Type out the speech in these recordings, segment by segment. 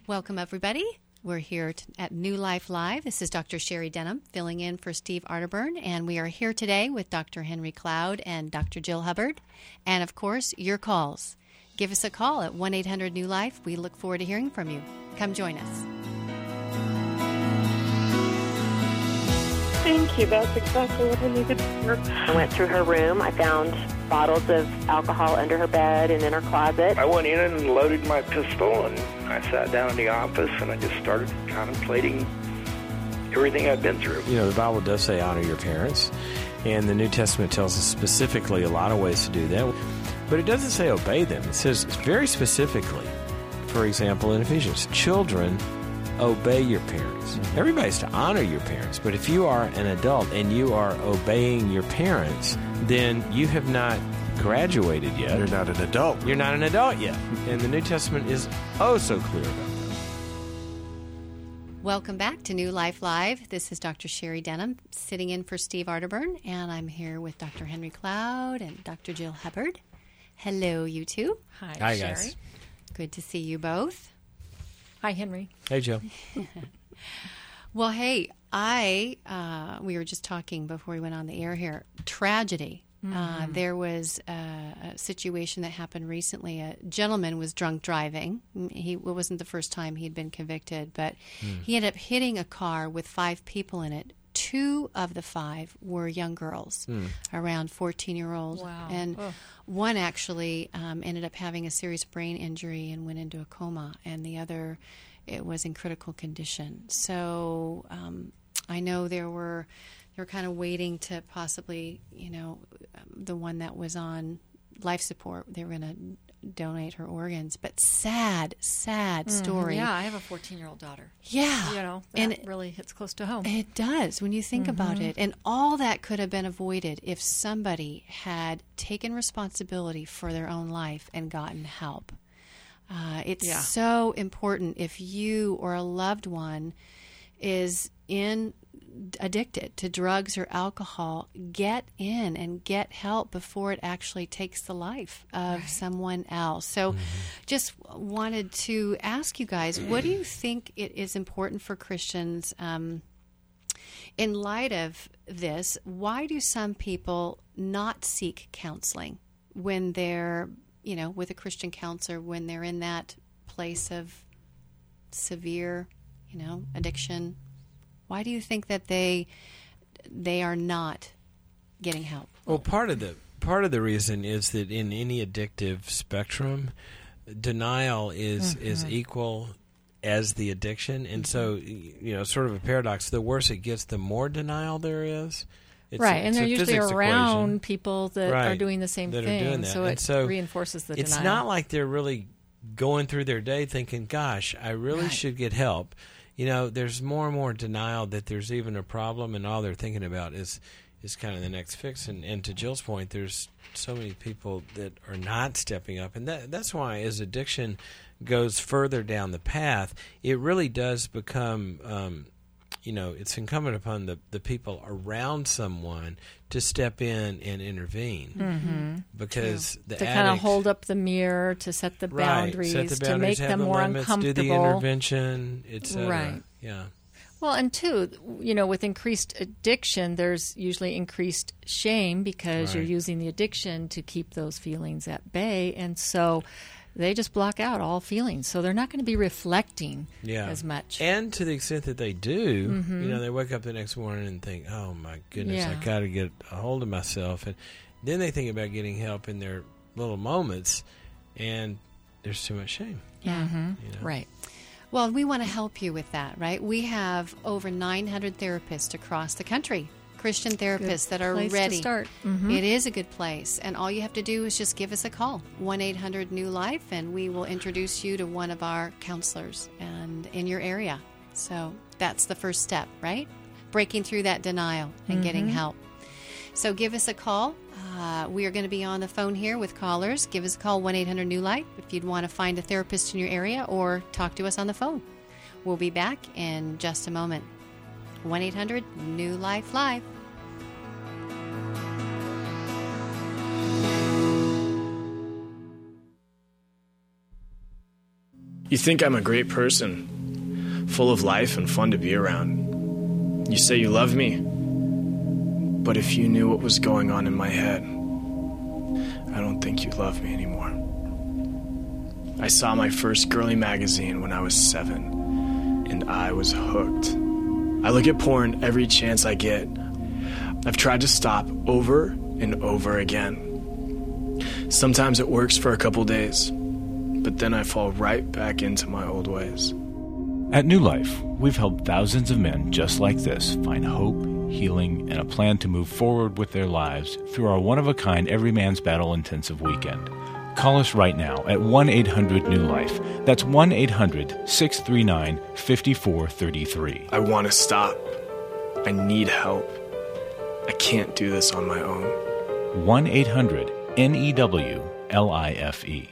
Welcome, everybody. We're here at New Life Live. This is Dr. Sherry Denham filling in for Steve Arterburn, and we are here today with Dr. Henry Cloud and Dr. Jill Hubbard. And, of course, your calls. Give us a call at 1-800-NEW-LIFE. We look forward to hearing from you. Come join us. Thank you. That's exactly what I needed to hear. I went through her room. I found bottles of alcohol under her bed and in her closet. I went in and loaded my pistol, and I sat down in the office, and I just started contemplating everything I'd been through. You know, the Bible does say honor your parents, and the New Testament tells us specifically a lot of ways to do that. But it doesn't say obey them. It says very specifically, for example, in Ephesians, children, obey your parents. Everybody's to honor your parents, but if you are an adult and you are obeying your parents, then you have not graduated yet. You're not an adult. You're not an adult yet. And the New Testament is oh so clear about that. Welcome back to New Life Live. This is Dr. Sherry Denham sitting in for Steve Arterburn, and I'm here with Dr. Henry Cloud and Dr. Jill Hubbard. Hello, you two. Hi, Sherry. guys. Good to see you both. Hi, Henry. Hey, Jill. Well, hey, we were just talking before we went on the air here. Tragedy. There was a situation that happened recently. A gentleman was drunk driving. It wasn't the first time he'd been convicted, but he ended up hitting a car with 5 people in it. 2 of the 5 were young girls, around 14-year-olds. Wow. And one actually ended up having a serious brain injury and went into a coma, and the other, it was in critical condition. So I know they were kind of waiting to possibly, the one that was on life support, they were going to donate her organs. But sad story. Yeah, I have a 14-year-old daughter. Yeah. That really hits close to home. It does when you think about it. And all that could have been avoided if somebody had taken responsibility for their own life and gotten help. It's so important if you or a loved one is addicted to drugs or alcohol, get in and get help before it actually takes the life of someone else. So just wanted to ask you guys, what do you think it is important for Christians in light of this? Why do some people not seek counseling when they're, with a Christian counselor, when they're in that place of severe, addiction? Why do you think that they are not getting help? Well, part of the reason is that in any addictive spectrum, denial is equal as the addiction, and so sort of a paradox. The worse it gets, the more denial there is. And they're usually around equation. People that are doing the same that thing, are doing that. so it reinforces the it's denial. It's not like they're really going through their day thinking, "Gosh, I really should get help." There's more and more denial that there's even a problem, and all they're thinking about is kind of the next fix. And to Jill's point, there's so many people that are not stepping up, and that's why as addiction goes further down the path, it really does become, it's incumbent upon the people around someone to step in and intervene, because the to kind of hold up the mirror, to set the boundaries, to make them more uncomfortable, do the intervention, etc. Right. Yeah. Well, and two, with increased addiction, there's usually increased shame because you're using the addiction to keep those feelings at bay, and so they just block out all feelings, so they're not going to be reflecting as much. And to the extent that they do, they wake up the next morning and think, "Oh my goodness, I got to get a hold of myself," and then they think about getting help in their little moments, and there's too much shame. Yeah, right. Well, we want to help you with that, right? We have over 900 therapists across the country, Christian therapists that are ready. To start. It is a good place, and all you have to do is just give us a call, 1-800-NEW-LIFE, and we will introduce you to one of our counselors and in your area. So that's the first step, right? Breaking through that denial and getting help. So give us a call. We are going to be on the phone here with callers. Give us a call, 1-800-NEW-LIFE, if you'd want to find a therapist in your area or talk to us on the phone. We'll be back in just a moment. 1-800-NEW-LIFE Live. You think I'm a great person, full of life and fun to be around. You say you love me, but if you knew what was going on in my head, I don't think you love me anymore. I saw my first girly magazine when I was 7, and I was hooked. I look at porn every chance I get. I've tried to stop over and over again. Sometimes it works for a couple days, but then I fall right back into my old ways. At New Life, we've helped thousands of men just like this find hope, healing, and a plan to move forward with their lives through our one-of-a-kind Every Man's Battle intensive weekend. Call us right now at 1-800-NEW-LIFE. That's 1-800-639-5433. I want to stop. I need help. I can't do this on my own. 1-800-NEWLIFE.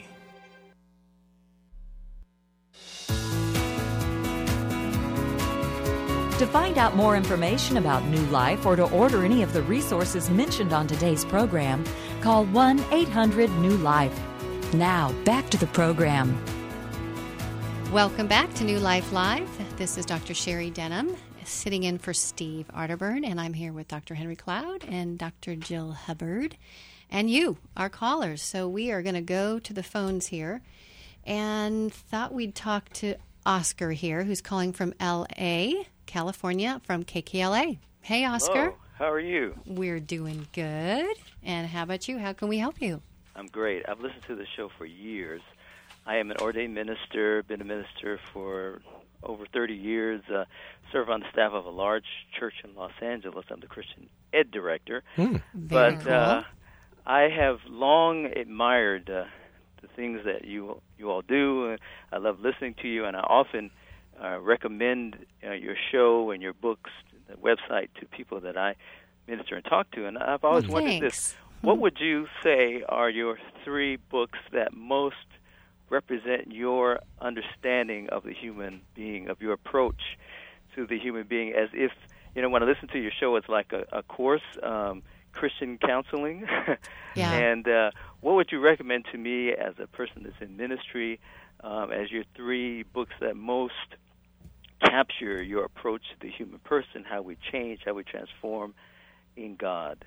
To find out more information about New Life or to order any of the resources mentioned on today's program, call 1-800-NEW-LIFE. Now, back to the program. Welcome back to New Life Live. This is Dr. Sherry Denham sitting in for Steve Arterburn, and I'm here with Dr. Henry Cloud and Dr. Jill Hubbard, and you, our callers. So we are going to go to the phones here, and thought we'd talk to Oscar here, who's calling from L.A., California, from KKLA. Hey, Oscar. Hello. How are you? We're doing good. And how about you? How can we help you? I'm great. I've listened to the show for years. I am an ordained minister, been a minister for over 30 years, serve on the staff of a large church in Los Angeles. I'm the Christian Ed Director. Very cool. I have long admired the things that you all do. I love listening to you, and I often recommend your show and your books, the website, to people that I minister and talk to. And I've always wondered this. What would you say are your 3 books that most represent your understanding of the human being, of your approach to the human being, as if, when I listen to your show, it's like a course, Christian counseling. Yeah. And what would you recommend to me as a person that's in ministry as your 3 books that most capture your approach to the human person, how we change, how we transform in God?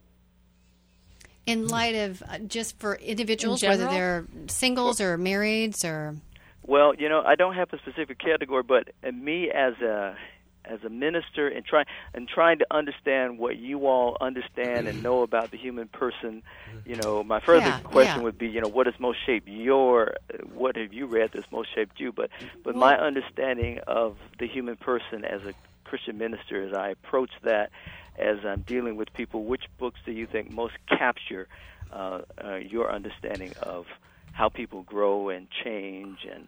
In light of just for individuals, whether they're singles or marrieds or... Well, I don't have a specific category, but me as a minister and trying to understand what you all understand and know about the human person, my further question would be, what has most shaped what have you read that's most shaped you? But my understanding of the human person as a Christian minister, as I approach that, as I'm dealing with people, which books do you think most capture your understanding of how people grow and change and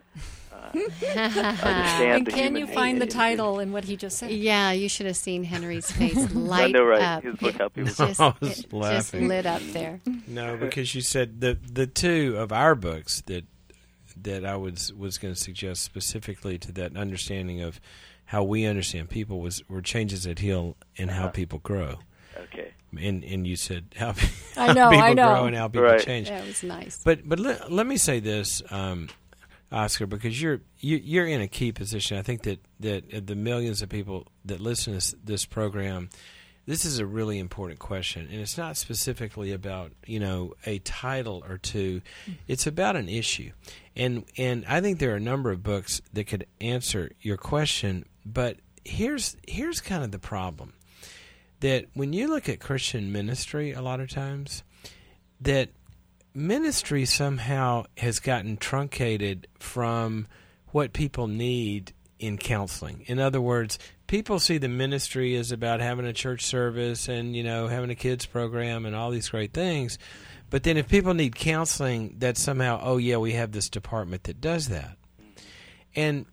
understand and can you find the title in what he just said? Yeah, you should have seen Henry's face light I know, right? up. His book, how people It just lit up there. No, because you said the 2 of our books that I was going to suggest specifically to that understanding of how we understand people were Changes That Heal and How People Grow. Okay. And you said how people grow and how people change. That was nice. But let me say this, Oscar, because you're in a key position. I think that the millions of people that listen to this program, this is a really important question, and it's not specifically about a title or 2. It's about an issue, and I think there are a number of books that could answer your question. But here's kind of the problem. That when you look at Christian ministry, a lot of times, that ministry somehow has gotten truncated from what people need in counseling. In other words, people see the ministry as about having a church service and, having a kids program and all these great things. But then if people need counseling, that's somehow, we have this department that does that. And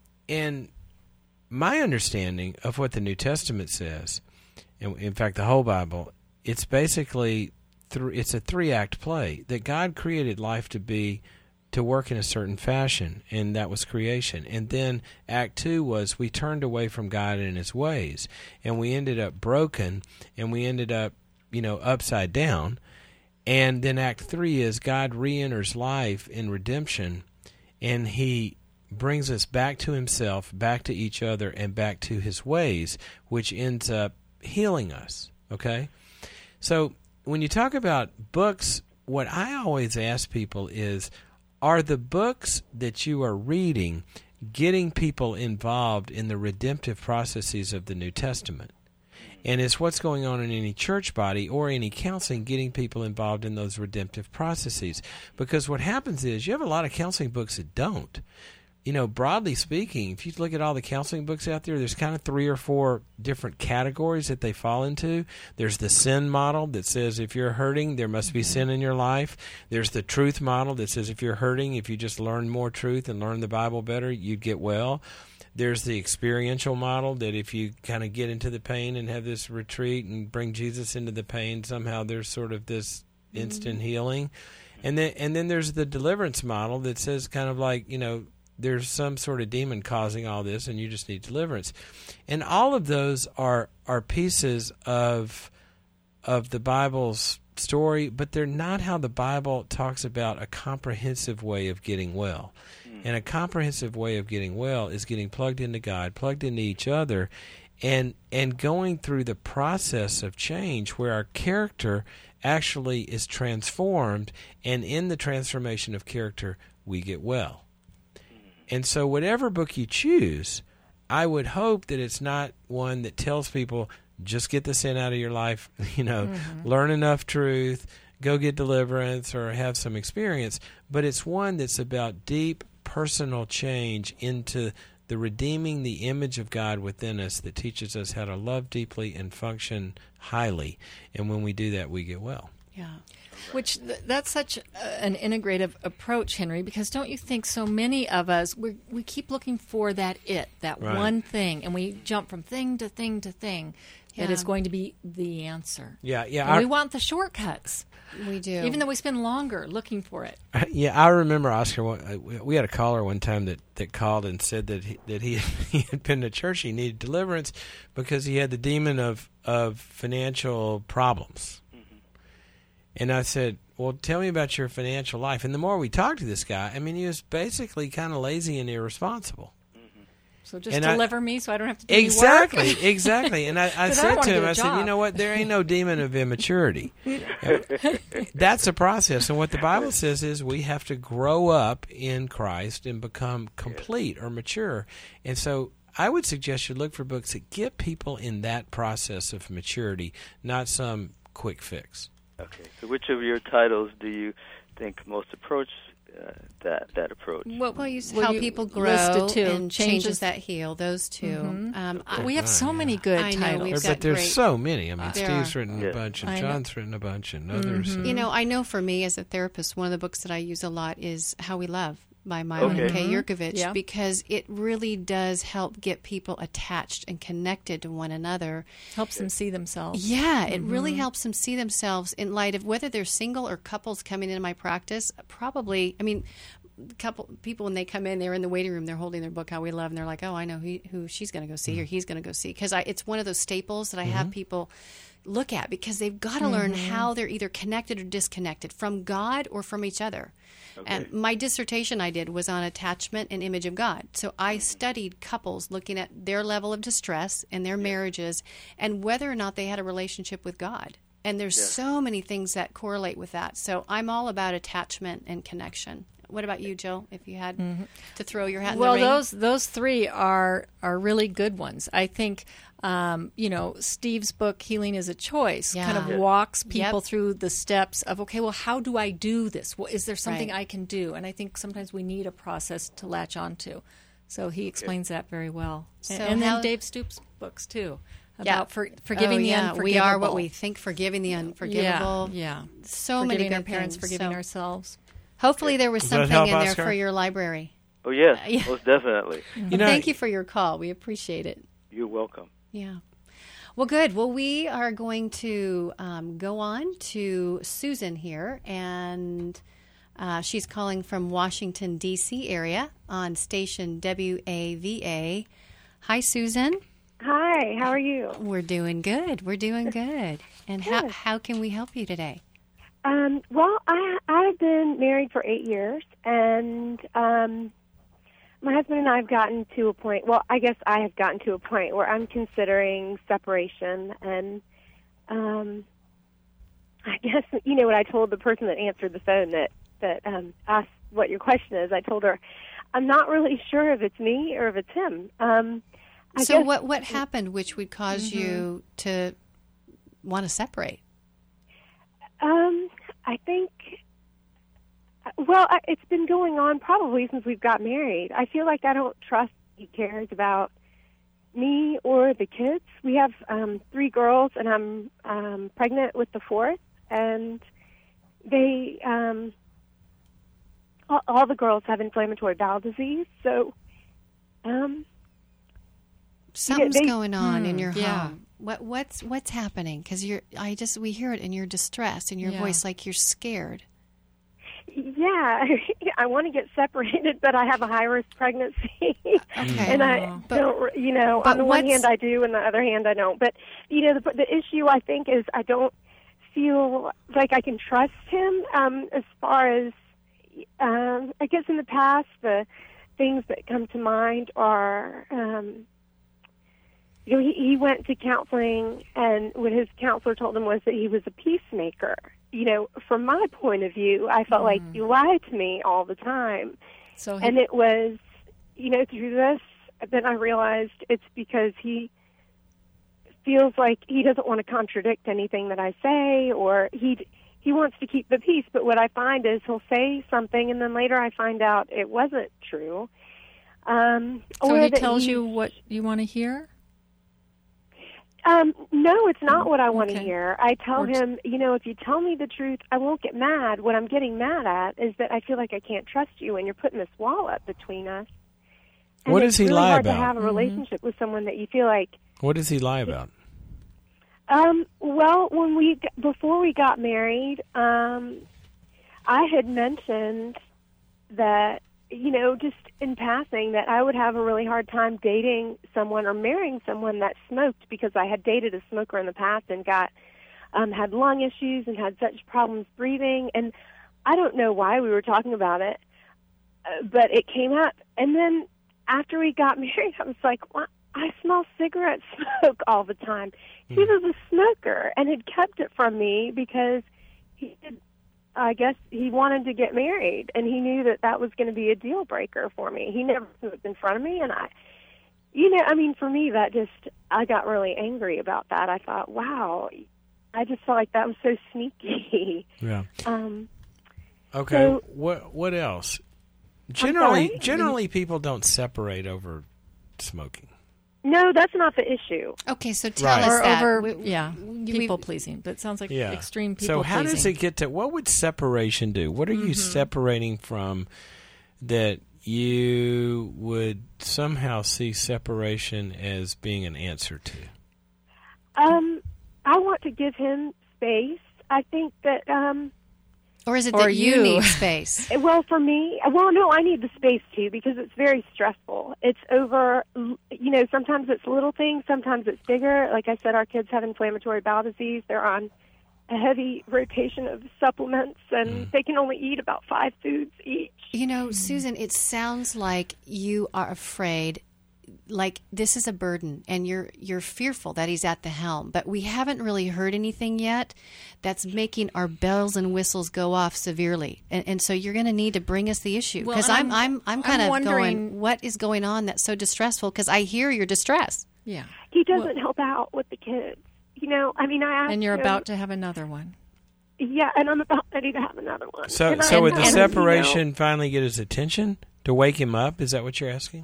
my understanding of what the New Testament says, and in fact the whole Bible, it's basically it's a 3-act play that God created life to work in a certain fashion, and that was creation. And then Act 2 was we turned away from God and His ways, and we ended up broken, and we ended up upside down. And then Act 3 is God re-enters life in redemption, and He brings us back to himself, back to each other, and back to his ways, which ends up healing us, okay? So when you talk about books, what I always ask people is, are the books that you are reading getting people involved in the redemptive processes of the New Testament? And is what's going on in any church body or any counseling getting people involved in those redemptive processes? Because what happens is you have a lot of counseling books that don't. You know, broadly speaking, if you look at all the counseling books out there, there's kind of 3 or 4 different categories that they fall into. There's the sin model that says if you're hurting, there must be sin in your life. There's the truth model that says if you're hurting, if you just learn more truth and learn the Bible better, you'd get well. There's the experiential model that if you kind of get into the pain and have this retreat and bring Jesus into the pain, somehow there's sort of this instant healing. And then there's the deliverance model that says kind of like, you know, there's some sort of demon causing all this and you just need deliverance. And all of those are pieces of the Bible's story, but they're not how the Bible talks about a comprehensive way of getting well. And a comprehensive way of getting well is getting plugged into God, plugged into each other, and going through the process of change where our character actually is transformed, and in the transformation of character, we get well. And so whatever book you choose, I would hope that it's not one that tells people, just get the sin out of your life, you know, learn enough truth, go get deliverance or have some experience, but it's one that's about deep personal change into the redeeming the image of God within us that teaches us how to love deeply and function highly. And when we do that, we get well. Yeah. Which that's such an integrative approach, Henry, because don't you think so many of us, we keep looking for that one thing, and we jump from thing to thing to thing that is going to be the answer. Yeah. And we want the shortcuts. We do. Even though we spend longer looking for it. Yeah, I remember, Oscar, we had a caller one time that called and said that he had been to church, he needed deliverance because he had the demon of financial problems. And I said, well, tell me about your financial life. And the more we talked to this guy, I mean, he was basically kind of lazy and irresponsible. So just deliver me so I don't have to do exactly, any work? Exactly. And I said to him, I said, you know what, there ain't no demon of immaturity. That's a process. And what the Bible says is we have to grow up in Christ and become complete or mature. And so I would suggest you look for books that get people in that process of maturity, not some quick fix. Okay. So which of your titles do you think most approach that approach? Well, you how people grow and changes that heal. Those two. We have so many good titles. But there's so many. I mean, Steve's written a bunch, and John's written a bunch, and others. You know, I know for me as a therapist, one of the books that I use a lot is How We Love by Mylon K. Yurkovich, because it really does help get people attached and connected to one another. Helps them see themselves. Yeah, it really helps them see themselves in light of whether they're single or couples coming into my practice. Probably, I mean, couple people when they come in, they're in the waiting room, they're holding their book How We Love, and they're like, oh, I know who she's going to go see or he's going to go see. Because it's one of those staples that I have people look at because they've got to learn how they're either connected or disconnected from God or from each other. Okay. And my dissertation I did was on attachment and image of God. So I studied couples looking at their level of distress in their marriages and whether or not they had a relationship with God. And there's so many things that correlate with that. So I'm all about attachment and connection. What about you, Jill, if you had to throw your hat in the ring? Well, those three are really good ones. I think, Steve's book, Healing is a Choice, kind of walks people through the steps of, okay, well, how do I do this? Well, is there something I can do? And I think sometimes we need a process to latch onto. So he explains that very well. So and then Dave Stoops' books, too. About forgiving the unforgivable. We are what we think, forgiving the unforgivable. Yeah. So forgiving many good our parents, things. forgiving ourselves. Hopefully there was something in there for your library. Oh, yes, most definitely. Thank you for your call. We appreciate it. You're welcome. Yeah. Well, good. Well, we are going to go on to Susan here, and she's calling from Washington, D.C. area on station WAVA. Hi, Susan. Hi, how are you? We're doing good. We're doing good. And how can we help you today? Well, I've been married for 8 years, and my husband and I have gotten to a point, well, I guess I have gotten to a point where I'm considering separation. And I guess, what I told the person that answered the phone that asked what your question is, I told her, I'm not really sure if it's me or if it's him. So what happened which would cause you to want to separate? I think, it's been going on probably since we've got married. I feel like I don't trust he cares about me or the kids. We have 3 girls, and I'm pregnant with the 4th, and they all the girls have inflammatory bowel disease. So something's going on in your home. What's happening? Because we hear it in your distress, in your voice, like you're scared. Yeah, I want to get separated, but I have a high-risk pregnancy. Okay. And I don't, on the one hand I do, and the other hand I don't. But, the issue I think is I don't feel like I can trust him as far as, I guess in the past, the things that come to mind are, he went to counseling, and what his counselor told him was that he was a peacemaker. From my point of view, I felt like you lied to me all the time. And it was, through this, then I realized it's because he feels like he doesn't want to contradict anything that I say, or he wants to keep the peace. But what I find is he'll say something, and then later I find out it wasn't true. So he tells you what you want to hear? No, it's not what I want to hear. I tell him, if you tell me the truth, I won't get mad. What I'm getting mad at is that I feel like I can't trust you, and you're putting this wall up between us. And what does he lie about? It's really hard to have a relationship with someone that you feel like. What does he lie about? Well, before we got married, I had mentioned that, just in passing, that I would have a really hard time dating someone or marrying someone that smoked, because I had dated a smoker in the past and had lung issues and had such problems breathing. And I don't know why we were talking about it, but it came up. And then after we got married, I was like, well, I smell cigarette smoke all the time. He was a smoker and had kept it from me because I guess he wanted to get married, and he knew that was going to be a deal breaker for me. He never smoked in front of me, and for me, I got really angry about that. I thought, wow, I just felt like that was so sneaky. Yeah. Okay. So, what else? Generally, people don't separate over smoking. No, that's not the issue. Okay, so tell us that. People pleasing, but it sounds like extreme people pleasing. So how does it get to, what would separation do? What are you separating from that you would somehow see separation as being an answer to? I want to give him space. I think that... or is it that you need space? Well, for me, no, I need the space too, because it's very stressful. It's over, sometimes it's little things, sometimes it's bigger. Like I said, our kids have inflammatory bowel disease. They're on a heavy rotation of supplements, and they can only eat about 5 foods each. Susan, it sounds like you are afraid, like this is a burden, and you're fearful that he's at the helm. But we haven't really heard anything yet that's making our bells and whistles go off severely. And so you're going to need to bring us the issue, because I'm kind of wondering what is going on that's so distressful, because I hear your distress. Yeah, he doesn't help out with the kids. I asked. And you're about to have another one. Yeah, and I'm about ready to have another one. So would the separation finally get his attention to wake him up? Is that what you're asking?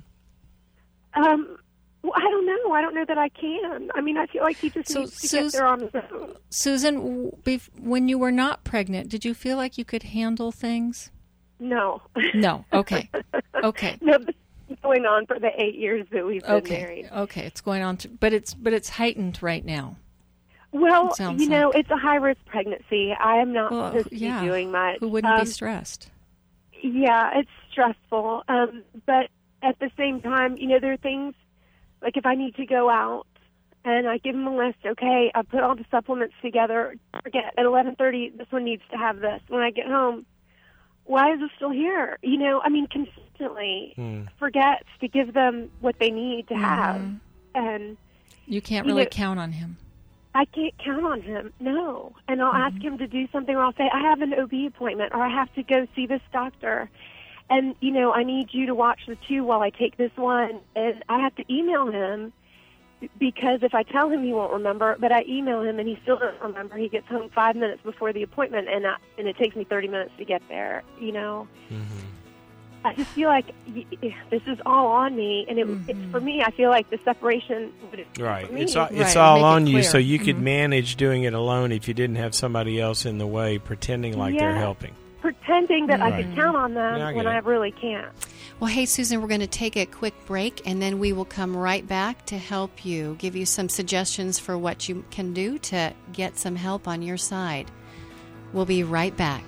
Well, I don't know. I don't know that I can. I feel like he just needs to get there on his own. Susan, when you were not pregnant, did you feel like you could handle things? No. No. Okay. Okay. No, this is going on for the 8 years that we've been married. Okay, it's going on, but it's heightened right now. Well, it's a high-risk pregnancy. I am not supposed to be doing much. Who wouldn't be stressed? Yeah, it's stressful. But at the same time, there are things, like if I need to go out, and I give him a list, okay, I put all the supplements together, forget, at 11:30, this one needs to have this. When I get home, why is it still here? You know, I mean, consistently forgets to give them what they need to have. And you can't really count on him. I can't count on him, no. And I'll ask him to do something, or I'll say, I have an OB appointment, or I have to go see this doctor. And, you know, I need you to watch the 2 while I take this one. And I have to email him, because if I tell him, he won't remember. But I email him, and he still doesn't remember. He gets home 5 minutes before the appointment, and it takes me 30 minutes to get there, you know. I just feel like this is all on me, and it's for me. I feel like the separation would right. It's all on you, so you could manage doing it alone if you didn't have somebody else in the way, pretending like they're helping, pretending that I could count on them when I really can't. Well, hey, Susan, we're going to take a quick break, and then we will come right back to help you, give you some suggestions for what you can do to get some help on your side. We'll be right back.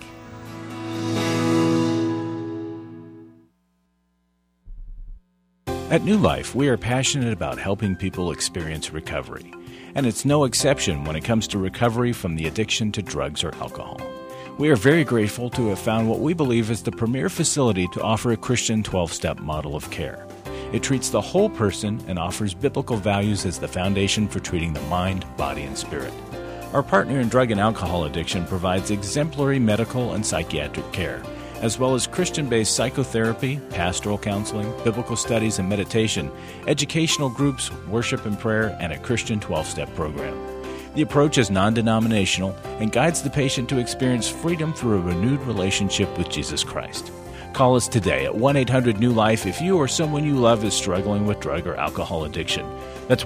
At New Life, we are passionate about helping people experience recovery, and it's no exception when it comes to recovery from the addiction to drugs or alcohol. We are very grateful to have found what we believe is the premier facility to offer a Christian 12-step model of care. It treats the whole person and offers biblical values as the foundation for treating the mind, body, and spirit. Our partner in drug and alcohol addiction provides exemplary medical and psychiatric care, as well as Christian-based psychotherapy, pastoral counseling, biblical studies and meditation, educational groups, worship and prayer, and a Christian 12-step program. The approach is non-denominational and guides the patient to experience freedom through a renewed relationship with Jesus Christ. Call us today at 1-800-NEW-LIFE if you or someone you love is struggling with drug or alcohol addiction. That's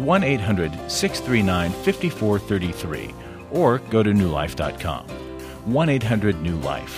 1-800-639-5433, or go to newlife.com. 1-800-NEW-LIFE,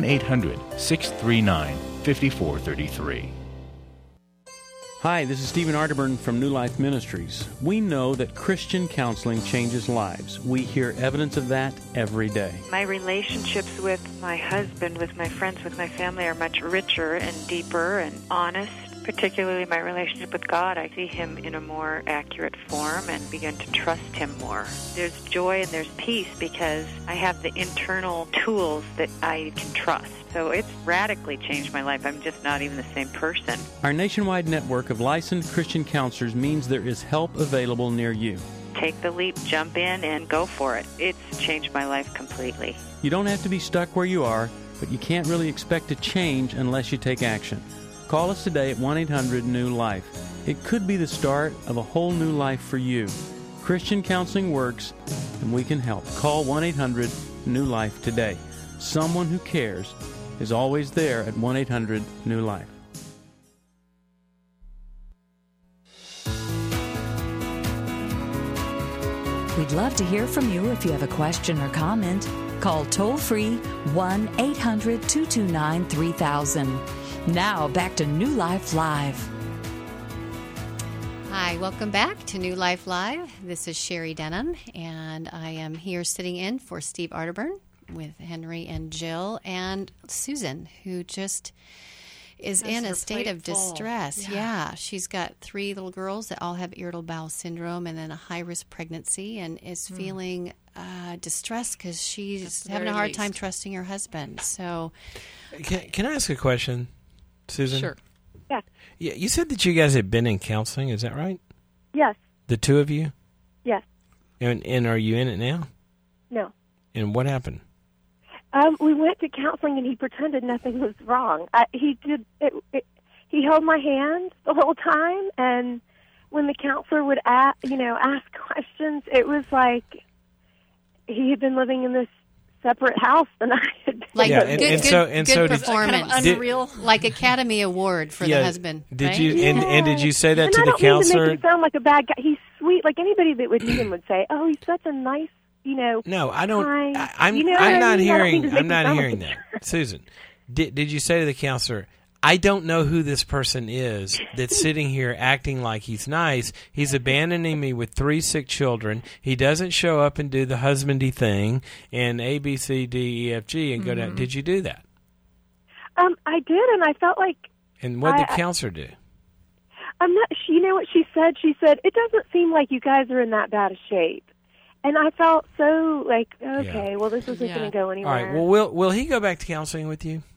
1-800-639-5433. Hi, this is Stephen Arterburn from New Life Ministries. We know that Christian counseling changes lives. We hear evidence of that every day. My relationships with my husband, with my friends, with my family are much richer and deeper and honest. Particularly my relationship with God, I see Him in a more accurate form and begin to trust Him more. There's joy and there's peace because I have the internal tools that I can trust. So it's radically changed my life. I'm just not even the same person. Our nationwide network of licensed Christian counselors means there is help available near you. Take the leap, jump in, and go for it. It's changed my life completely. You don't have to be stuck where you are, but you can't really expect to change unless you take action. Call us today at 1-800-NEW-LIFE. It could be the start of a whole new life for you. Christian counseling works, and we can help. Call 1-800-NEW-LIFE today. Someone who cares is always there at 1-800-NEW-LIFE. We'd love to hear from you if you have a question or comment. Call toll-free 1-800-229-3000. Now, back to New Life Live. Hi, welcome back to New Life Live. This is Sherry Denham, and I am here sitting in for Steve Arterburn with Henry and Jill and Susan, who just is in a state of distress. Yeah, she's got 3 little girls that all have irritable bowel syndrome and then a high-risk pregnancy, and is feeling distressed because she's having a hard time trusting her husband. So, can I ask a question, Susan? Sure. Yeah. Yeah. You said that you guys had been in counseling. Is that right? Yes. The 2 of you? Yes. And are you in it now? No. And what happened? We went to counseling, and he pretended nothing was wrong. He did. He held my hand the whole time, and when the counselor would ask questions, it was like he had been living in this separate house than I had been. Like good Kind performance, of unreal, like Academy Award for the husband. Did right? you? And did you say that to the counselor? I don't mean to make him sound like a bad guy. He's sweet. Like anybody that would meet him would say, "Oh, he's such a nice." No, I don't. Kind. I'm not hearing. I'm not hearing that, Susan. Did you say to the counselor, "I don't know who this person is that's sitting here acting like he's nice. He's abandoning me with 3 sick children. He doesn't show up and do the husbandy thing and A, B, C, D, E, F, G and go down." Did you do that? I did, and I felt like. And what did the counselor do? I'm not. You know what she said? She said, "It doesn't seem like you guys are in that bad a shape." And I felt so like, okay, well, this isn't going to go anywhere. All right. Well, will he go back to counseling with you?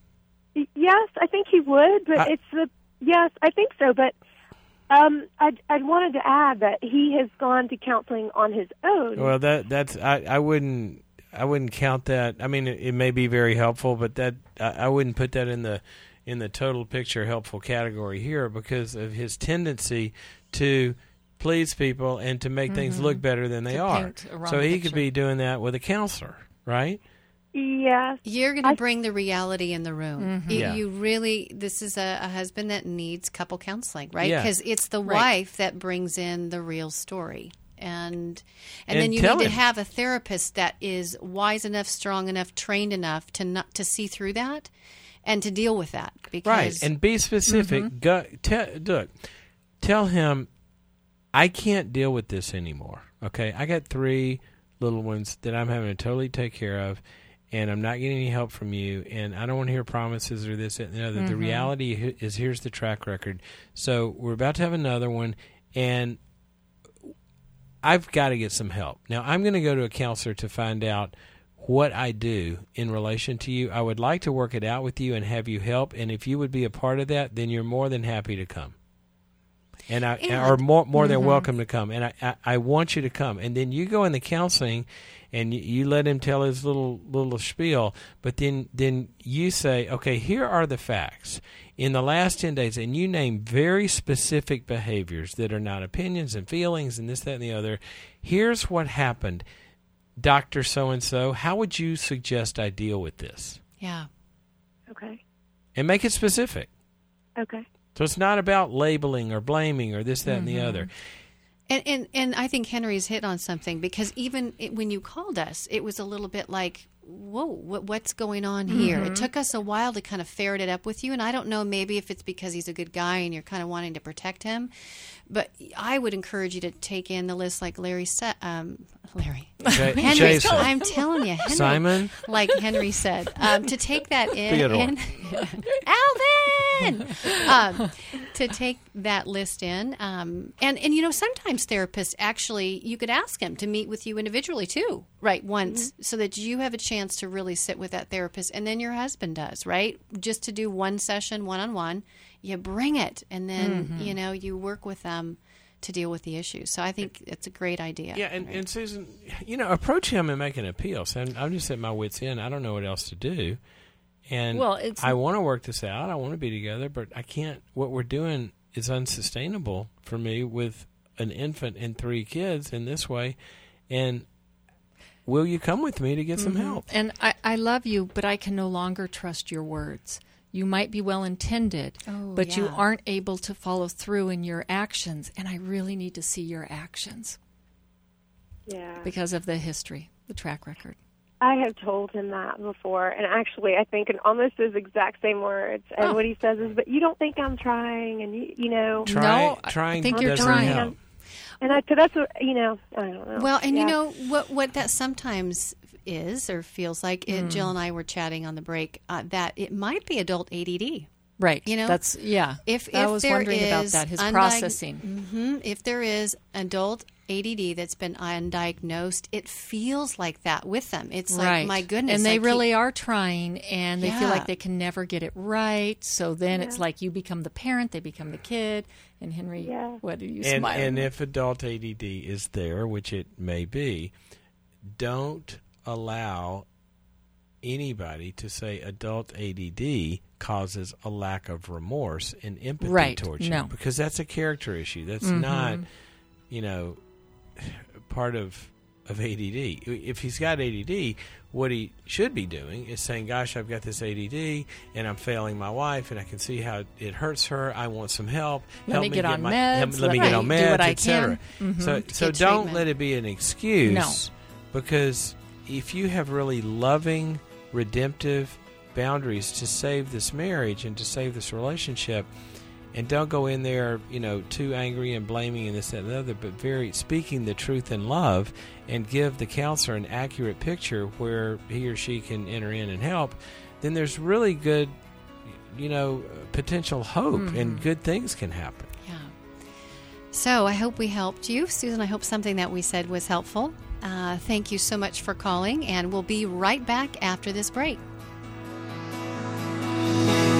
Yes, I think he would, but yes, I think so. But I wanted to add that he has gone to counseling on his own. Well, that's I wouldn't count that. I mean, it may be very helpful, but that I wouldn't put that in the total picture helpful category here because of his tendency to please people and to make things look better than they are. So he could be doing that with a counselor, right? Yes. You're going to bring the reality in the room. You really, this is a husband that needs couple counseling, right? Because it's the wife that brings in the real story. And then you need to have a therapist that is wise enough, strong enough, trained enough to see through that and to deal with that. Because, and be specific. Tell him, I can't deal with this anymore. Okay, I got 3 little ones that I'm having to totally take care of, and I'm not getting any help from you, and I don't want to hear promises or this and the other. The reality is, here's the track record. So we're about to have another one, and I've got to get some help. Now, I'm going to go to a counselor to find out what I do in relation to you. I would like to work it out with you and have you help, and if you would be a part of that, then you're more than happy to come. Or more than welcome to come. And I want you to come. And then you go in the counseling and you let him tell his little spiel, but then you say, okay, here are the facts. In the last 10 days, and you name very specific behaviors that are not opinions and feelings and this, that, and the other. Here's what happened. Dr. So-and-so, how would you suggest I deal with this? Yeah. Okay. And make it specific. Okay. So it's not about labeling or blaming or this, that, and the other. And I think Henry's hit on something because even when you called us, it was a little bit like, whoa, what's going on here? It took us a while to kind of ferret it up with you, and I don't know maybe if it's because he's a good guy and you're kind of wanting to protect him, but I would encourage you to take in the list like Larry said. Henry, I'm telling you, Henry, Simon, like Henry said, to take that in. Alvin, to take that list in, and you know sometimes therapists actually you could ask him to meet with you individually too, right? Once, so that you have a chance to really sit with that therapist, and then your husband does, right? Just to do one session, one-on-one, you bring it, and then you know you work with them to deal with the issues. So I think it's a great idea. Yeah, and Susan, you know, approach him and make an appeal. So I'm just at my wit's end. I don't know what else to do. And I want to work this out. I want to be together, but I can't. What we're doing is unsustainable for me with an infant and 3 kids in this way. And will you come with me to get some help? And I love you, but I can no longer trust your words. You might be well-intended, but you aren't able to follow through in your actions, and I really need to see your actions. Yeah. Because of the history, the track record. I have told him that before, and actually I think in almost his exact same words. And what he says is, but you don't think I'm trying, and you know. Trying I think you're trying. Help. And so that's what, you know, I don't know. Well, and you know, what that sometimes is or feels like, Jill and I were chatting on the break, that it might be adult ADD. Right. You know? That's, I was wondering about that, his processing. If there is adult ADD that's been undiagnosed, it feels like that with them. It's like, my goodness. And they really are trying, and they feel like they can never get it right. So then it's like you become the parent, they become the kid. And Henry, what are you smiling? And if adult ADD is there, which it may be, don't allow anybody to say adult ADD causes a lack of remorse and empathy towards you. Because that's a character issue. That's not, you know, part of ADD. If he's got ADD, what he should be doing is saying, gosh, I've got this ADD and I'm failing my wife and I can see how it hurts her. I want some help. Let me get on meds, etc. So don't let it be an excuse, because if you have really loving, redemptive boundaries to save this marriage and to save this relationship, and don't go in there, you know, too angry and blaming and this, that, and the other, but very speaking the truth in love, and give the counselor an accurate picture where he or she can enter in and help, then there's really good, you know, potential hope and good things can happen. Yeah. So I hope we helped you. Susan, I hope something that we said was helpful. Thank you so much for calling, and we'll be right back after this break.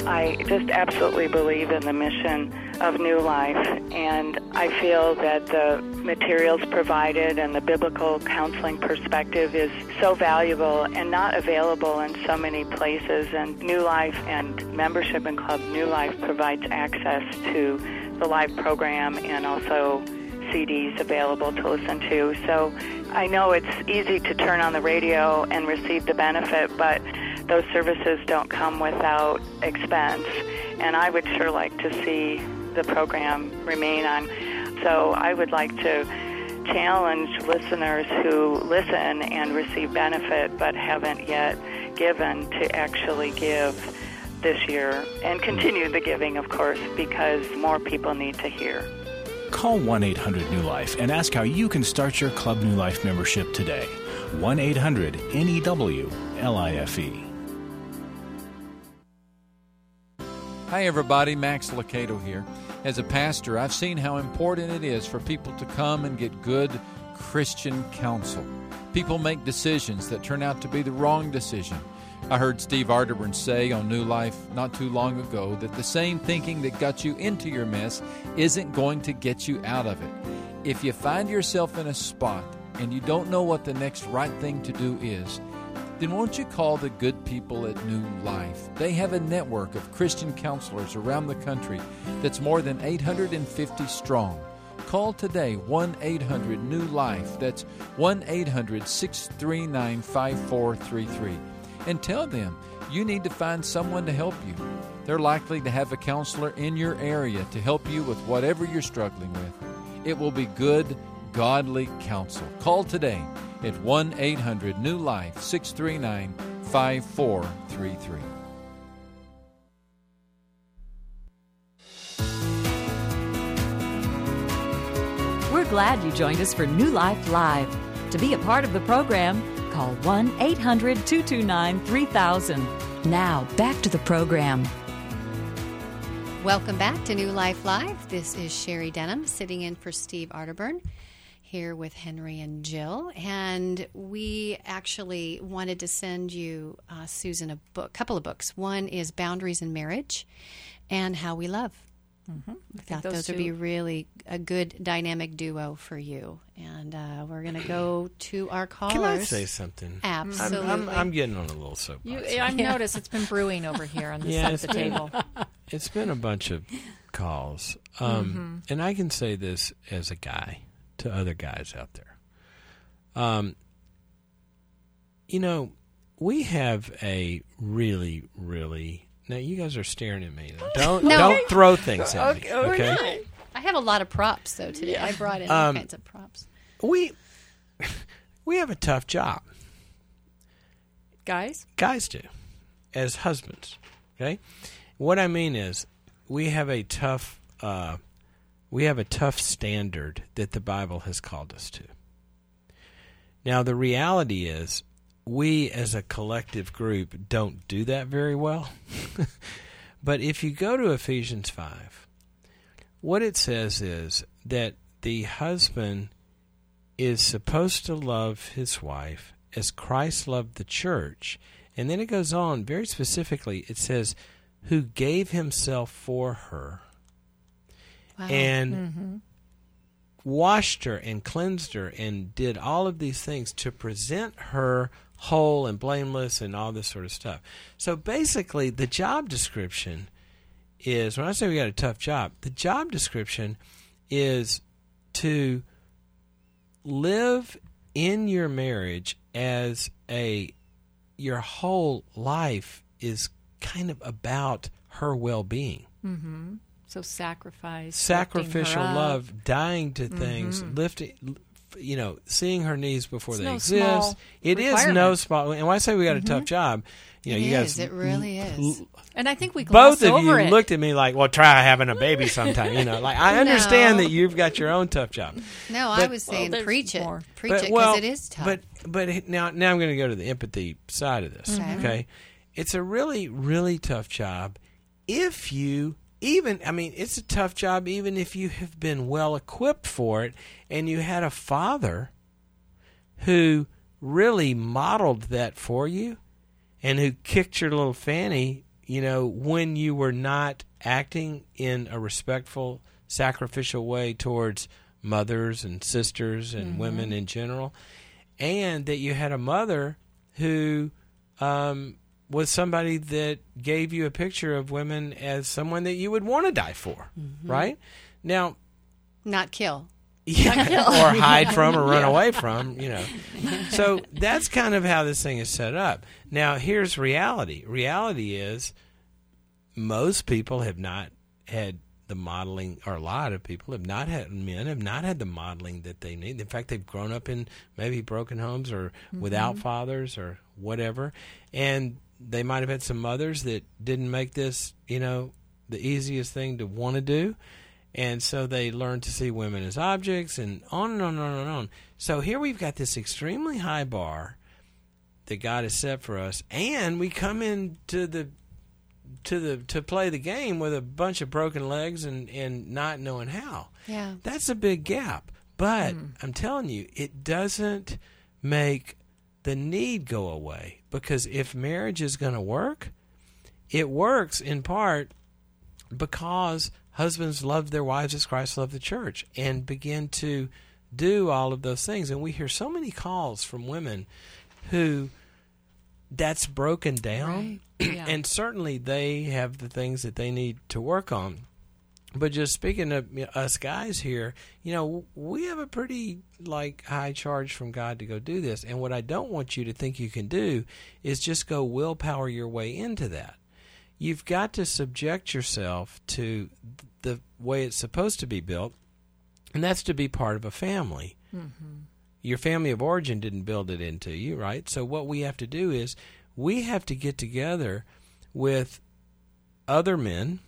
I just absolutely believe in the mission of New Life, and I feel that the materials provided and the biblical counseling perspective is so valuable and not available in so many places. And New Life and membership in Club New Life provides access to the live program and also CDs available to listen to. So I know it's easy to turn on the radio and receive the benefit, but those services don't come without expense. And I would sure like to see the program remain on. So I would like to challenge listeners who listen and receive benefit but haven't yet given to actually give this year and continue the giving, of course, because more people need to hear. Call 1-800-NEW-LIFE and ask how you can start your Club New Life membership today. 1-800-NEW-LIFE. Hi, everybody. Max Lucado here. As a pastor, I've seen how important it is for people to come and get good Christian counsel. People make decisions that turn out to be the wrong decision. I heard Steve Arterburn say on New Life not too long ago that the same thinking that got you into your mess isn't going to get you out of it. If you find yourself in a spot and you don't know what the next right thing to do is, then won't you call the good people at New Life? They have a network of Christian counselors around the country that's more than 850 strong. Call today, 1-800-NEW-LIFE. That's 1-800-639-5433. And tell them you need to find someone to help you. They're likely to have a counselor in your area to help you with whatever you're struggling with. It will be good, godly counsel. Call today at 1-800-NEW-LIFE, 639-5433. We're glad you joined us for New Life Live. To be a part of the program, call 1-800-229-3000. Now, back to the program. Welcome back to New Life Live. This is Sherry Denham sitting in for Steve Arterburn here with Henry and Jill. And we actually wanted to send you, Susan, a couple of books. One is Boundaries in Marriage and How We Love. Mm-hmm. I thought those would be really a good dynamic duo for you. And we're going to go to our callers. Can I say something? Absolutely. I'm getting on a little soapbox. I've noticed it's been brewing over here on this side of the table. It's been a bunch of calls. And I can say this as a guy to other guys out there. We have a really, really... Now, you guys are staring at me. Don't throw things at me, okay? I have a lot of props, though, today. Yeah. I brought in all kinds of props. We have a tough job. Guys? Guys do, as husbands, okay? What I mean is we have a tough standard that the Bible has called us to. Now, the reality is, we as a collective group don't do that very well. But if you go to Ephesians 5, what it says is that the husband is supposed to love his wife as Christ loved the church. And then it goes on very specifically. It says, who gave himself for her. Wow. And washed her and cleansed her and did all of these things to present her whole and blameless and all this sort of stuff. So basically, the job description is, when I say we got a tough job, the job description is to live in your marriage as your whole life is kind of about her well-being. Mm-hmm. So sacrificial love, dying to things, lifting, seeing her needs before they exist. It is no small. And when I say we got a tough job, you guys. It really is. And I think we gloss both of over you looked at me like, well, try having a baby sometime. I understand that you've got your own tough job. No, I was saying preach it because it is tough. But now I'm going to go to the empathy side of this. Okay, it's a really, really tough job. It's a tough job even if you have been well equipped for it and you had a father who really modeled that for you and who kicked your little fanny, when you were not acting in a respectful, sacrificial way towards mothers and sisters and women in general, and that you had a mother who was somebody that gave you a picture of women as someone that you would want to die for, right? Now, not kill. Yeah, or hide from or run away from, So that's kind of how this thing is set up. Now, here's reality. Reality is most people have not had the modeling, or a lot of people have not had the modeling that they need. In fact, they've grown up in maybe broken homes or without fathers or whatever, and they might have had some mothers that didn't make this, the easiest thing to want to do. And so they learn to see women as objects, and on and on and on and on. So here we've got this extremely high bar that God has set for us, and we come into to play the game with a bunch of broken legs and not knowing how. Yeah, that's a big gap. But I'm telling you, it doesn't make the need go away, because if marriage is going to work, it works in part because husbands love their wives as Christ loved the church, and begin to do all of those things. And we hear so many calls from women who that's broken down, right. Yeah. And certainly they have the things that they need to work on. But just speaking of us guys here, we have a pretty high charge from God to go do this. And what I don't want you to think you can do is just go willpower your way into that. You've got to subject yourself to the way it's supposed to be built, and that's to be part of a family. Your family of origin didn't build it into you, right? So what we have to do is we have to get together with other men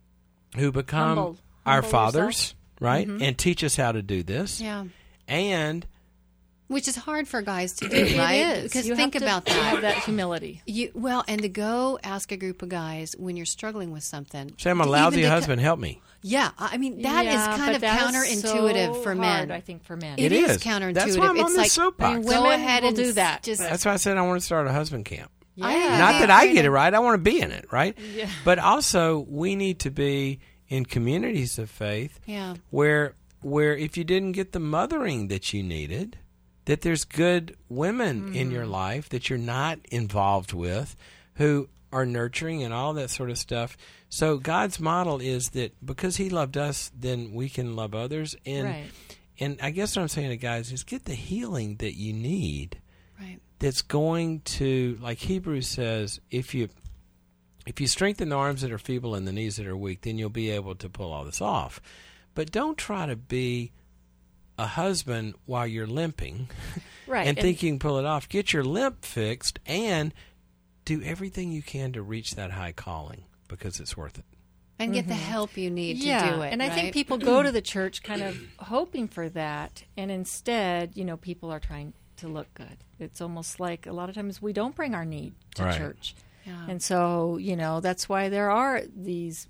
who become our fathers, right? And teach us how to do this. Yeah. And which is hard for guys to do, right? It is. Because you think about that. Have that humility. And to go ask a group of guys when you're struggling with something. Say, I'm a lousy husband, help me. Yeah, I mean, that is kind of counterintuitive for men. I think for men. It is counterintuitive. That's why I'm on this soapbox. Go ahead and do that. That's why I said I want to start a husband camp. Yeah. Not that I get it right. I want to be in it, right? Yeah. But also, we need to be in communities of faith where if you didn't get the mothering that you needed, that there's good women in your life that you're not involved with who are nurturing and all that sort of stuff. So God's model is that because he loved us, then we can love others. And I guess what I'm saying to guys is get the healing that you need. Right. That's going to, like Hebrews says, if you strengthen the arms that are feeble and the knees that are weak, then you'll be able to pull all this off. But don't try to be a husband while you're limping and think you can pull it off. Get your limp fixed and do everything you can to reach that high calling, because it's worth it. And get the help you need to do it. And I think people go to the church kind of hoping for that, and instead, people are trying to look good. It's almost like a lot of times we don't bring our need to church. Yeah. And so, that's why there are these,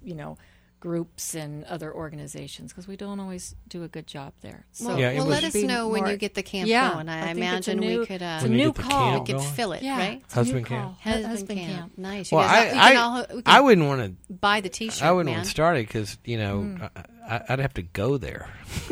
groups and other organizations, because we don't always do a good job there. So let us know when you get the camp going. I imagine we could. It's a new call. We could fill it, right? Husband camp. Husband camp. Nice. Well, I wouldn't want to buy the T-shirt. I wouldn't want to start it because I'd have to go there.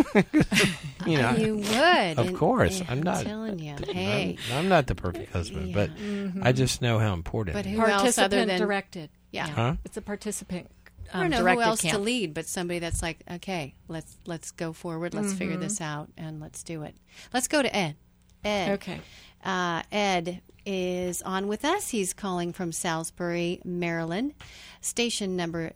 You would. Of course, I'm not. I'm telling you. Hey, I'm not the perfect husband, but I just know how important. But it is. who else other than directed? Yeah, huh? It's a participant. I don't know who else camp. to lead, but somebody that's like, okay, let's go forward, let's figure this out, and let's do it. Let's go to Ed. Okay. Ed is on with us. He's calling from Salisbury, Maryland, station number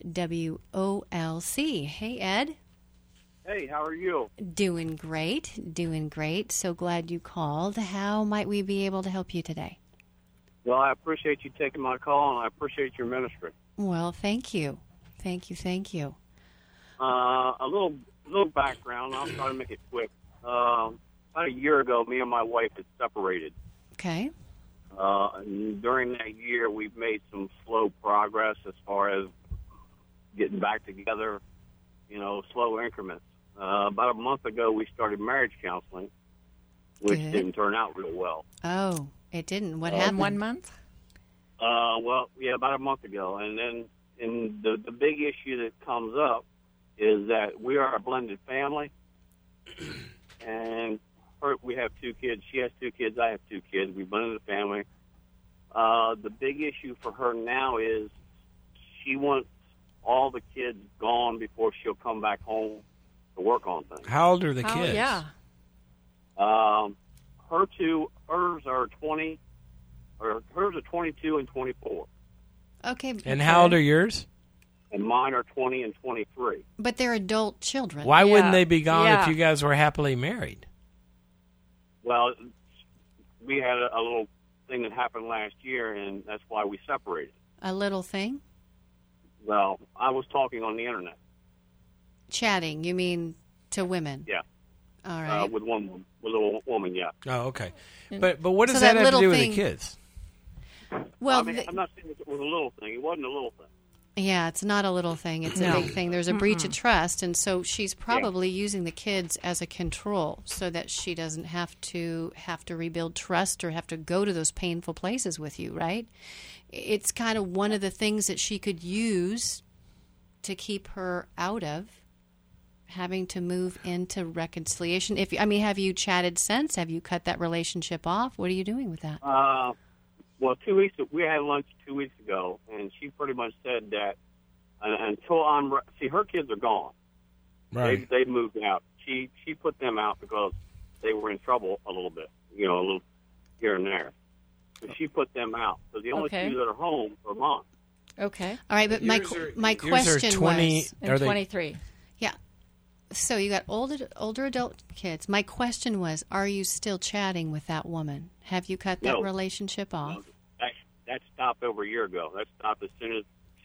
WOLC. Hey, Ed. Hey, how are you? Doing great. So glad you called. How might we be able to help you today? Well, I appreciate you taking my call, and I appreciate your ministry. Well, thank you. Thank you. A little background. I'll try to make it quick. About a year ago, me and my wife had separated. Okay. And during that year, we've made some slow progress as far as getting back together, slow increments. About a month ago, we started marriage counseling, which didn't turn out real well. Oh, it didn't. What happened? 1 month? About a month ago. And then the big issue that comes up is that we are a blended family, and we have 2 kids. She has 2 kids. I have 2 kids. We blended the family. The big issue for her now is she wants all the kids gone before she'll come back home to work on things. How old are the kids? Yeah. Hers are 20, or hers are 22 and 24. Okay. And how old are yours? And mine are 20 and 23. But they're adult children. Why wouldn't they be gone if you guys were happily married? Well, we had a little thing that happened last year, and that's why we separated. A little thing? Well, I was talking on the internet. Chatting, you mean to women? Yeah. All right. With a woman, yeah. Oh, okay. But what does that have to do with the kids? Well, I'm not saying it was a little thing. It wasn't a little thing. Yeah, it's not a little thing. It's a big thing. There's a breach of trust, and so she's probably using the kids as a control so that she doesn't have to rebuild trust or have to go to those painful places with you, right? It's kind of one of the things that she could use to keep her out of having to move into reconciliation. Have you chatted since? Have you cut that relationship off? What are you doing with that? Well, 2 weeks. We had lunch 2 weeks ago, and she pretty much said that until her kids are gone. Right. They've moved out. She put them out because they were in trouble a little bit, a little here and there. So she put them out. So the only 2 that are home are mine. Okay. All right, but my question 20, was... And 23. Yeah. So you got older adult kids. My question was, are you still chatting with that woman? Have you cut that relationship off? No, that stopped over a year ago. That stopped as soon as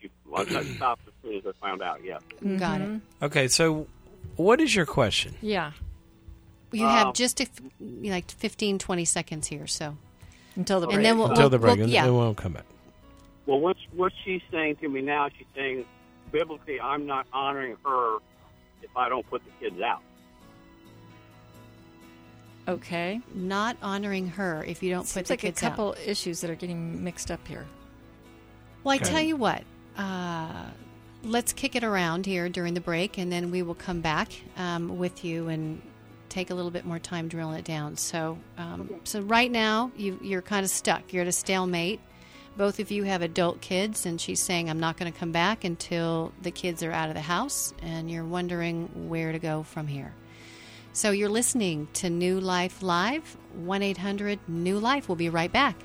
I found out, yeah. Got it. Okay, so what is your question? Yeah. You have just 15, 20 seconds here, so. Until the break. And then until the break, and then we'll come back. Well, what she's saying to me now, she's saying, biblically, I'm not honoring her if I don't put the kids out. Okay. Not honoring her if you don't put the kids out. Seems like a couple issues that are getting mixed up here. Well, I tell you what. Let's kick it around here during the break, and then we will come back with you and take a little bit more time drilling it down. So right now, you're kind of stuck. You're at a stalemate. Both of you have adult kids, and she's saying, I'm not going to come back until the kids are out of the house, and you're wondering where to go from here. So you're listening to New Life Live, 1-800-NEW-LIFE. We'll be right back.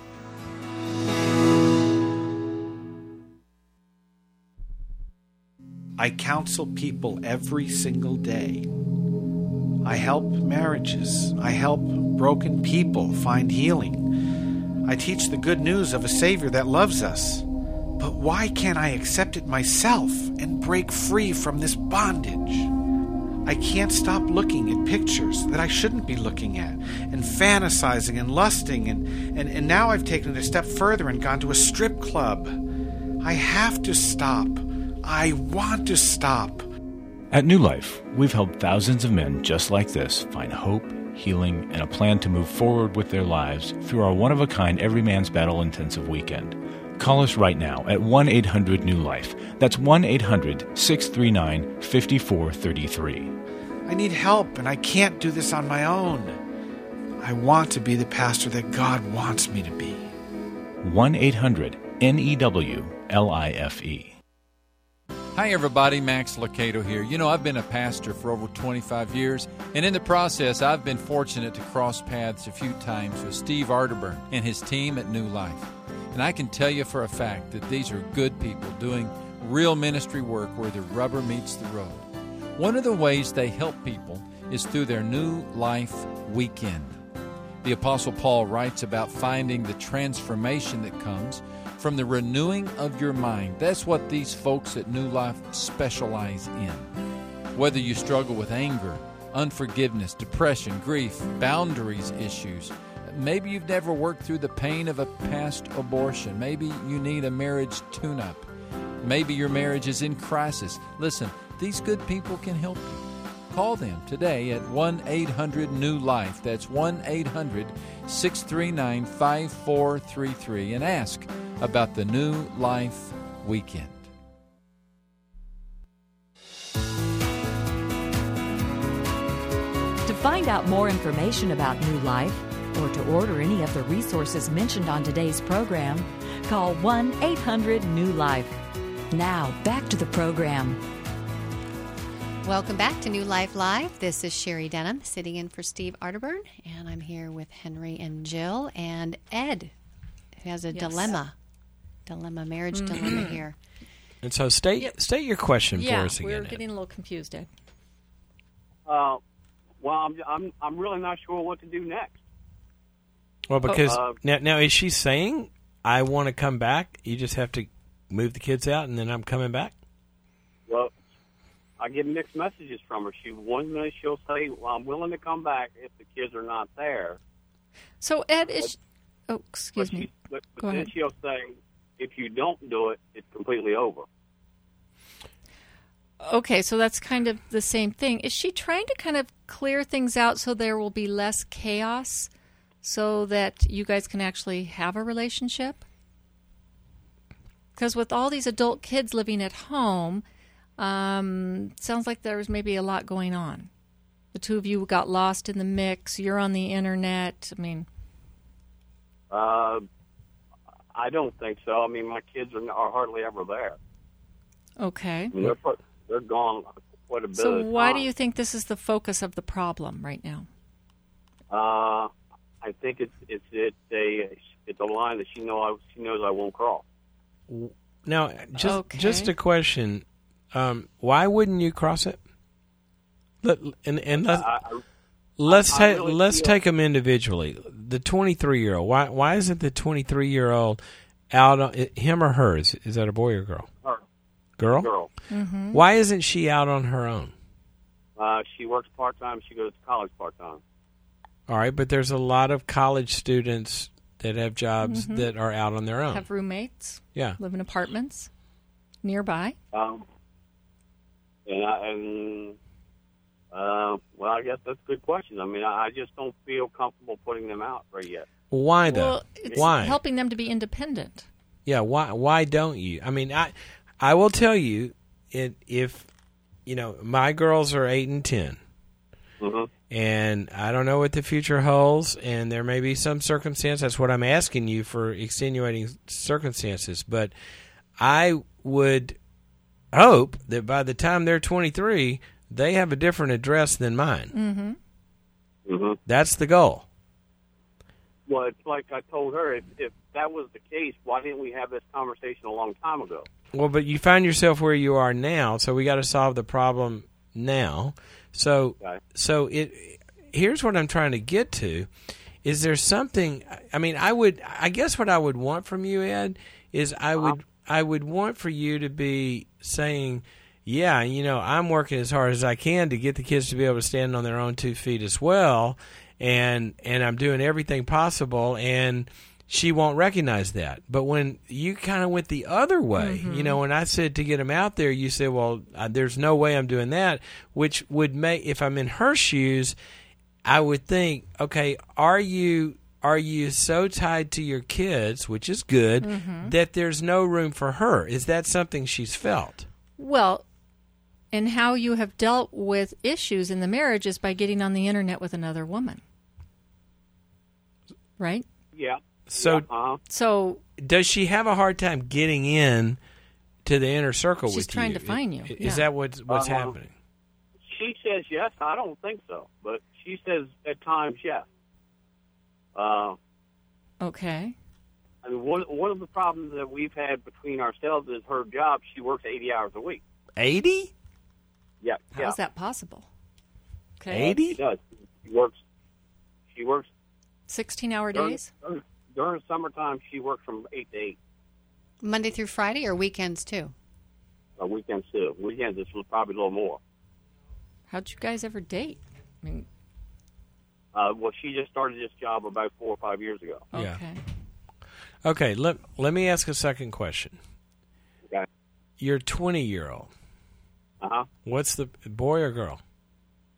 I counsel people every single day. I help marriages. I help broken people find healing. I teach the good news of a Savior that loves us. But why can't I accept it myself and break free from this bondage? I can't stop looking at pictures that I shouldn't be looking at, and fantasizing and lusting, and now I've taken it a step further and gone to a strip club. I have to stop. I want to stop. At New Life, we've helped thousands of men just like this find hope, healing, and a plan to move forward with their lives through our one-of-a-kind Every Man's Battle intensive weekend. Call us right now at 1-800-NEW-LIFE. That's 1-800-639-5433. I need help, and I can't do this on my own. I want to be the pastor that God wants me to be. 1-800-NEWLIFE. Hi, everybody. Max Lucado here. I've been a pastor for over 25 years, and in the process, I've been fortunate to cross paths a few times with Steve Arterburn and his team at New Life. And I can tell you for a fact that these are good people doing real ministry work where the rubber meets the road. One of the ways they help people is through their New Life Weekend. The Apostle Paul writes about finding the transformation that comes from the renewing of your mind. That's what these folks at New Life specialize in. Whether you struggle with anger, unforgiveness, depression, grief, boundaries issues, maybe you've never worked through the pain of a past abortion, maybe you need a marriage tune-up, maybe your marriage is in crisis. Listen, these good people can help you. Call them today at 1-800-NEW-LIFE. That's 1-800-639-5433 and ask about the New Life Weekend. To find out more information about New Life or to order any of the resources mentioned on today's program, call 1-800-NEW-LIFE. Now, back to the program. Welcome back to New Life Live. This is Sherry Denham sitting in for Steve Arterburn, and I'm here with Henry and Jill and Ed, who has a marriage dilemma here. And so state your question for us again. We're getting a little confused, Ed. Well, I'm really not sure what to do next. Well, because now is she saying, I want to come back, you just have to move the kids out and then I'm coming back? Well, I get mixed messages from her. One minute she'll say, well, I'm willing to come back if the kids are not there. So, Ed, excuse me. But then she'll say, if you don't do it, it's completely over. Okay, so that's kind of the same thing. Is she trying to kind of clear things out so there will be less chaos so that you guys can actually have a relationship? Because with all these adult kids living at home, sounds like there's maybe a lot going on. The two of you got lost in the mix. You're on the internet. I mean... I don't think so. I mean, my kids are hardly ever there. Okay. I mean, they're gone quite a bit. So why do you think this is the focus of the problem right now? I think it's a line that she knows I won't cross. Now, just a question: why wouldn't you cross it? Let's take them individually. The 23-year-old. Why isn't the 23-year-old out on him or her? Is that a boy or girl? Her. Girl. Mm-hmm. Why isn't she out on her own? She works part-time. She goes to college part-time. All right, but there's a lot of college students that have jobs that are out on their own. Have roommates. Yeah. Live in apartments nearby. Well, I guess that's a good question. I mean, I just don't feel comfortable putting them out right yet. Why though? Well, it's why? Helping them to be independent. Yeah. Why don't you? I mean, I will tell you, if my girls are 8 and 10. Mm-hmm. And I don't know what the future holds, and there may be some circumstance. That's what I'm asking you for, extenuating circumstances. But I would hope that by the time they're 23, they have a different address than mine. Mm-hmm. Mm-hmm. That's the goal. Well, it's like I told her, if that was the case, why didn't we have this conversation a long time ago? Well, but you find yourself where you are now, so we got to solve the problem now. So, here's what I'm trying to get to. Is there something? I mean, I guess what I would want from you, Ed, is I would want for you to be saying, yeah, I'm working as hard as I can to get the kids to be able to stand on their own 2 feet as well, and I'm doing everything possible, and she won't recognize that. But when you kind of went the other way, when I said to get them out there, you said, well, there's no way I'm doing that, which would make, if I'm in her shoes, I would think, okay, are you so tied to your kids, which is good, that there's no room for her? Is that something she's felt? Well, and how you have dealt with issues in the marriage is by getting on the internet with another woman. Right? Yeah. So does she have a hard time getting in to the inner circle with you? She's trying to find you. Is that what's happening? She says yes. I don't think so. But she says at times yes. Okay. I mean, one of the problems that we've had between ourselves is her job. She works 80 hours a week. 80? Yeah. How is that possible? Okay. 80? She does. She works 16-hour days? During summertime, she works from 8 to 8. Monday through Friday or weekends too? Weekends too. Weekends, this was probably a little more. How'd you guys ever date? I mean, well, she just started this job about 4 or 5 years ago. Okay. Yeah. Okay, let me ask a second question. Okay. Your 20-year-old. Uh-huh. What's the boy or girl?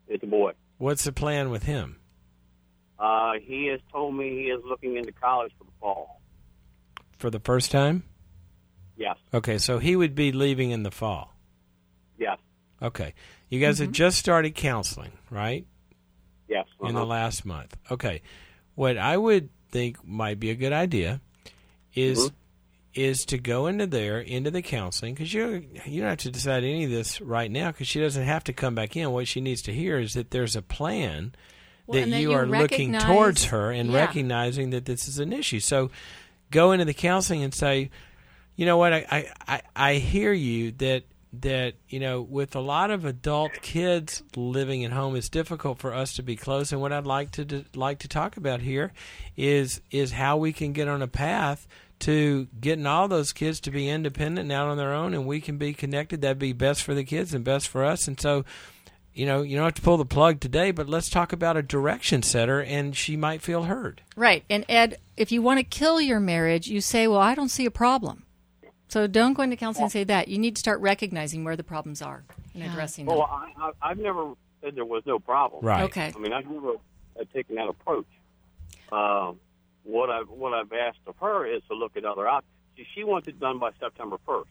It's a boy. What's the plan with him? He has told me he is looking into college for the fall. For the first time? Yes. Okay, so he would be leaving in the fall. Yes. Okay. You guys have just started counseling, right? Yes. In the last month. Okay. What I would think might be a good idea is to go into the counseling, because you don't have to decide any of this right now, because she doesn't have to come back in. What she needs to hear is that there's a plan that you are looking towards her and recognizing that this is an issue. So go into the counseling and say, you know what, I hear you that with a lot of adult kids living at home, it's difficult for us to be close. And what I'd like to talk about here is how we can get on a path to getting all those kids to be independent and out on their own, and we can be connected. That'd be best for the kids and best for us. And so, you don't have to pull the plug today, but let's talk about a direction setter, and she might feel heard. Right. And Ed, if you want to kill your marriage, you say, well, I don't see a problem. So don't go into counseling and say that. You need to start recognizing where the problems are and addressing them. Well, I've never said there was no problem. Right. Okay. I mean, I've never taken that approach. What I've asked of her is to look at other options. She wants it done by September 1st.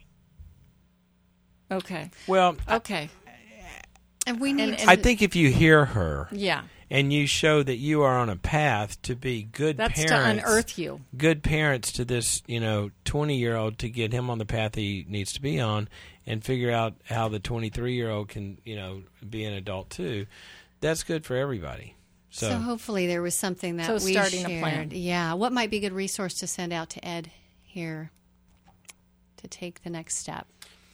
Okay. Well, okay. And we need. I think if you hear her, yeah, and you show that you are on a path to be good that's parents, to unearth you. Good parents to this, 20-year-old, to get him on the path he needs to be on, and figure out how the 23-year-old can, be an adult too. That's good for everybody. So hopefully there was something that we starting shared. A plan. Yeah. What might be a good resource to send out to Ed here to take the next step?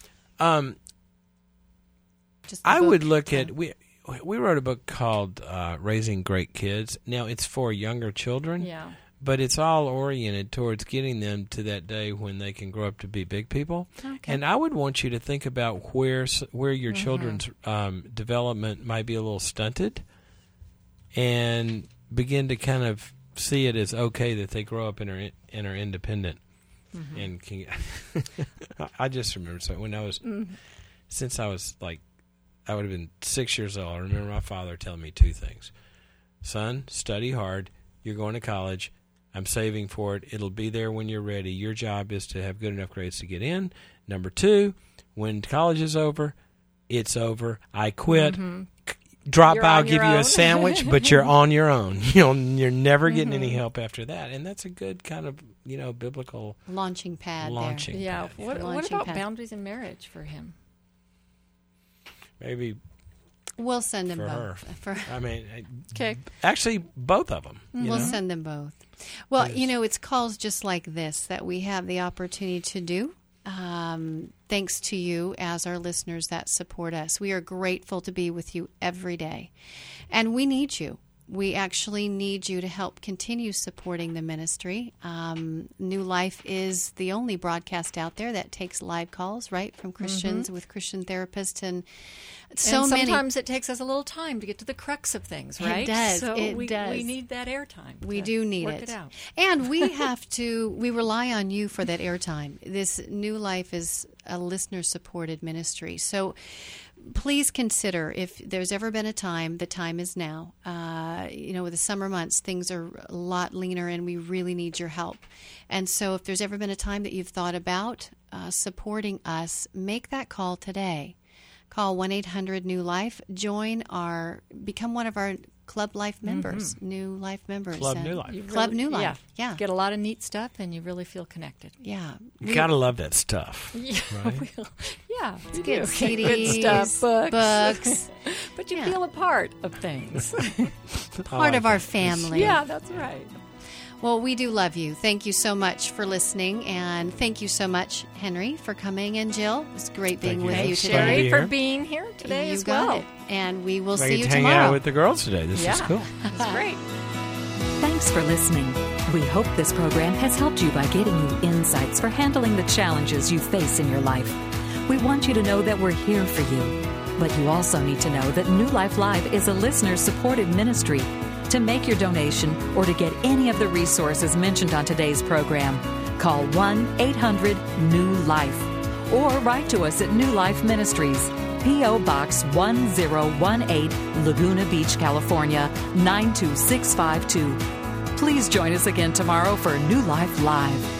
I would look at we wrote a book called Raising Great Kids. Now it's for younger children, but it's all oriented towards getting them to that day when they can grow up to be big people. Okay. And I would want you to think about where your children's development might be a little stunted, and begin to kind of see it as okay that they grow up and are independent. And can, I just remember when I was since I was like. I would have been 6 years old. I remember my father telling me two things. Son, study hard. You're going to college. I'm saving for it. It'll be there when you're ready. Your job is to have good enough grades to get in. Number two, when college is over, it's over. I quit. Drop by, I'll give you a sandwich, but you're on your own. You're never getting any help after that. And that's a good kind of, biblical launching pad. Yeah. What about boundaries in marriage for him? Maybe we'll send them both. Okay. Actually, both of them. We'll send them both. Well, it's calls just like this that we have the opportunity to do. Thanks to you as our listeners that support us. We are grateful to be with you every day. And we need you. We actually need you to help continue supporting the ministry. New Life is the only broadcast out there that takes live calls, right, from Christians with Christian therapists. And sometimes it takes us a little time to get to the crux of things, right? It does. So we need that airtime. We do need it. Out. And we we rely on you for that airtime. This New Life is a listener-supported ministry. So please consider, if there's ever been a time, the time is now. With the summer months, things are a lot leaner, and we really need your help. And so if there's ever been a time that you've thought about supporting us, make that call today. Call 1-800-NEW-LIFE. Become one of our Club Life members, New Life members. Club New Life. Club New Life, yeah. Get a lot of neat stuff, and you really feel connected. Yeah. You gotta love that stuff. Yeah, right? It's good. CDs, good stuff, books. But you feel a part of things. Part of our family. Yeah, that's right. Well, we do love you. Thank you so much for listening, and thank you so much, Henry, for coming, and Jill. It's great being with you today. Sherry for being here today as well. Got it. And we will see you tomorrow. Hang out with the girls today. This is cool. That's great. Thanks for listening. We hope this program has helped you by getting you insights for handling the challenges you face in your life. We want you to know that we're here for you. But you also need to know that New Life Live is a listener-supported ministry. To make your donation or to get any of the resources mentioned on today's program, call 1-800-NEW-LIFE or write to us at New Life Ministries, P.O. Box 1018, Laguna Beach, California, 92652. Please join us again tomorrow for New Life Live.